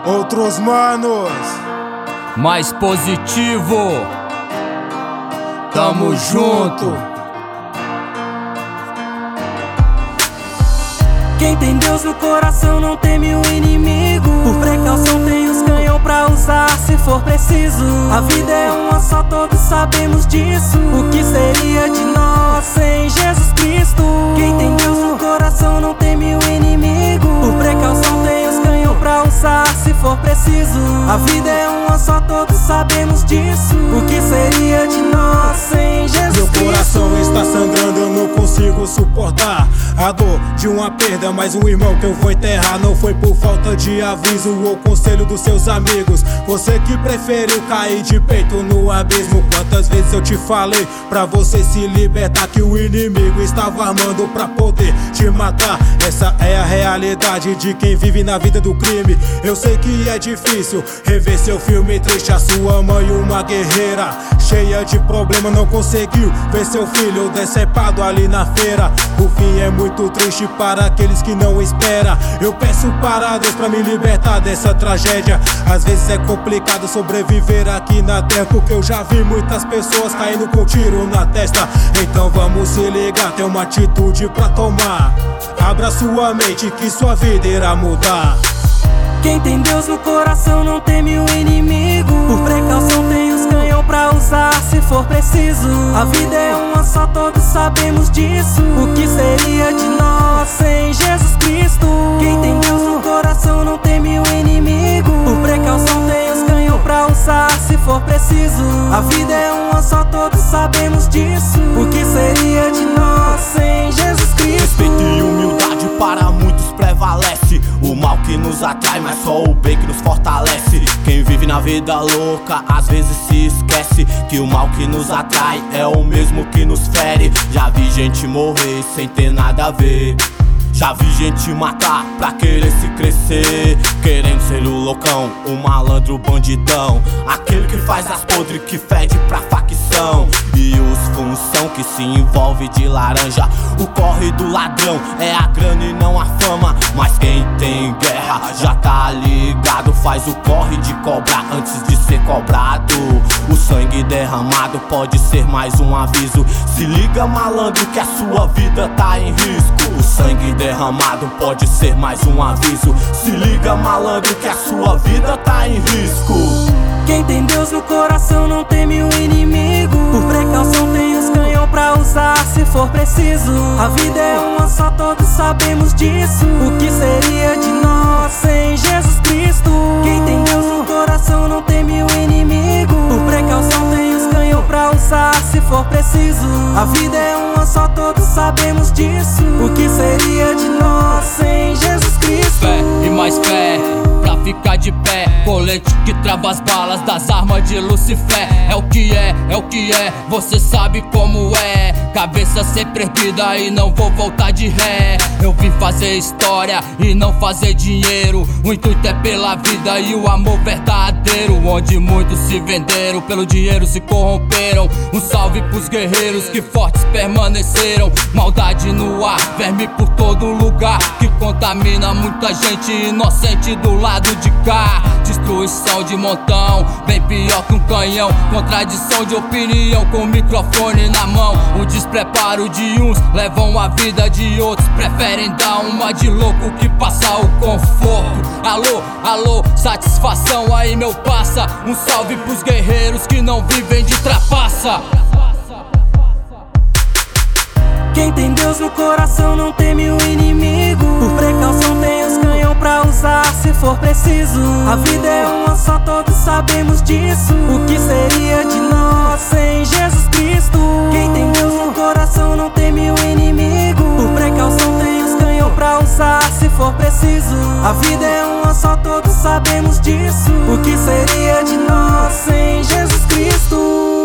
outros manos, mais positivo. Tamo junto. Quem tem Deus no coração não teme o inimigo. Por precaução tem os canhão pra usar se for preciso. A vida é uma só, todos sabemos disso. O que seria de nós sem Jesus Cristo? Quem tem Deus no coração não teme o inimigo. Por precaução tem os canhão pra usar se for preciso. A vida é uma só, todos sabemos disso. O que seria de nós sem Jesus Cristo? Meu coração está sangrando, eu não consigo suportar a dor de uma perda, mas um irmão que eu vou enterrar. Não foi por falta de aviso ou conselho dos seus amigos. Você que preferiu cair de peito no abismo. Quantas vezes eu te falei pra você se libertar, que o inimigo estava armando pra poder te matar. Essa é a realidade de quem vive na vida do crime. Eu sei que é difícil rever seu filme triste. A sua mãe, uma guerreira cheia de problema, não conseguiu ver seu filho decepado ali na feira. O fim é muito triste para aqueles que não esperam. Eu peço para Deus pra me libertar dessa tragédia. Às vezes é complicado sobreviver aqui na terra, porque eu já vi muitas pessoas caindo com tiro na testa. Então vamos se ligar, tem uma atitude pra tomar. Abra sua mente que sua vida irá mudar. Quem tem Deus no coração não teme o inimigo. Por precaução tem os canhão pra usar se for preciso. A vida é uma só, todos sabemos disso. O que seria de nós sem Jesus Cristo? Quem tem Deus no coração não teme o inimigo. Por precaução tem os canhão pra usar se for preciso. A vida é uma só, todos sabemos disso. O que seria de nós sem Jesus Cristo? Respeito e humildade para muitos prevalece. O mal que nos atrai, mas só o bem que nos fortalece. Quem vive na vida louca às vezes se esquece que o mal que nos atrai é o mesmo que nos fere. Já vi gente morrer sem ter nada a ver. Já vi gente matar pra querer se crescer, querendo ser o loucão, o malandro, o bandidão, aquele que faz as podres, que fede pra facção. E os função que se envolve de laranja. O corre do ladrão é a grana e não a fama. Mas quem tem guerra já tá ligado, faz o corre de cobrar antes de ser cobrado. O sangue derramado pode ser mais um aviso. Se liga, malandro, que a sua vida tá em risco. O sangue derramado pode ser mais um aviso. Se liga, malandro, que a sua vida tá em risco. Quem tem Deus no coração não teme o inimigo. Por precaução tem os canhão pra usar se for preciso. A vida é uma só, todos sabemos disso. O que seria de nós sem Jesus Cristo? Quem tem Deus no coração não teme o inimigo. Por precaução tem os canhão pra usar se for preciso. A vida é uma só, todos sabemos disso. O que seria de nós sem Jesus Cristo? Fé e mais fé pra ficar de pé. Colete que trava as balas das armas de Lucifer. É o que é, é o que é, você sabe como é. Cabeça sempre erguida e não vou voltar de ré. Eu vim fazer história e não fazer dinheiro. O intuito é pela vida e o amor verdadeiro. Onde muitos se venderam, pelo dinheiro se corromperam. Um salve pros guerreiros que fortes permaneceram. Maldade no ar, verme por todo lugar, que contamina muita gente inocente do lado de cá. Destruição de montão, bem pior que um canhão. Contradição de opinião com o microfone na mão. O despreparo de uns levam a vida de outros. Preferem dar uma de louco que passar o conforto. Alô, alô, satisfação aí meu passa. Um salve pros guerreiros que não vivem de trapaça. Quem tem Deus no coração não teme o inimigo. Por precaução tem os canhão pra usar se for preciso. A vida é uma só, todos sabemos disso. O que seria de nós sem Jesus Cristo? Quem tem Deus no coração não teme o inimigo. Por precaução tem os canhão pra usar se for preciso. A vida é uma só, todos sabemos disso. O que seria de nós sem Jesus Cristo?